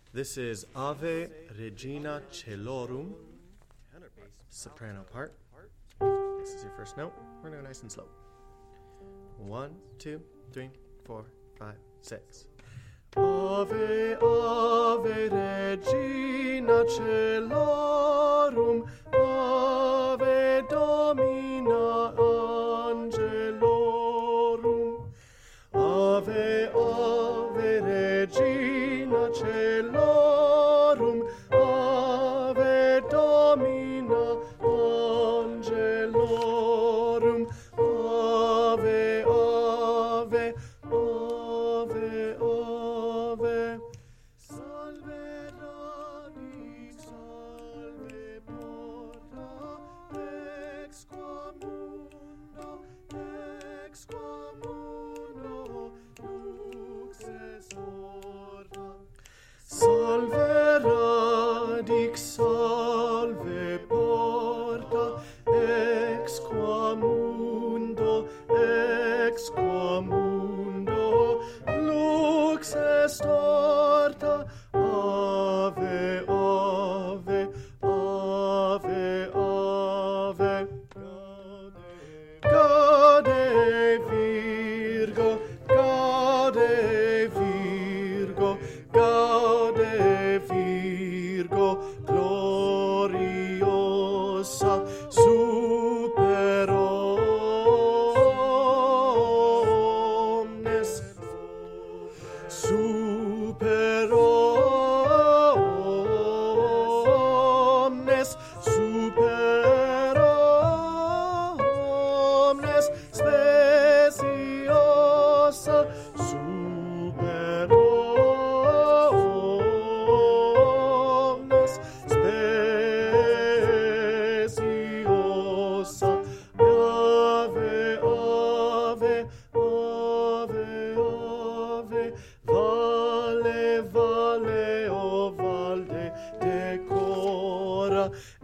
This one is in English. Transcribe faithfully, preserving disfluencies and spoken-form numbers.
This is Ave Regina Celorum, soprano part. This is your first note. We're going to go nice and slow. One, two, three, four, five, six. Ave, Ave Regina Celorum, Ave Domina Angelorum, Ave, Ave Regina Celorum, Ave Domina Angelorum, Ave, Ave, Ave, Ave. Salve radix, salve porta, ex qua mundo, ex qua mundo, lux est orta. Salve radix, salve porta, ex qua mundo, ex qua mundo, lux est orta. Ave, ave, ave, ave. Gaude Virgo, Gaude Virgo, Gaude Virgo, gloriosa super omnes, super omnes, super omnes, speciosa, super omnes, speciosa. Ave, ave, ave, ave, vale, vale, o valde decora,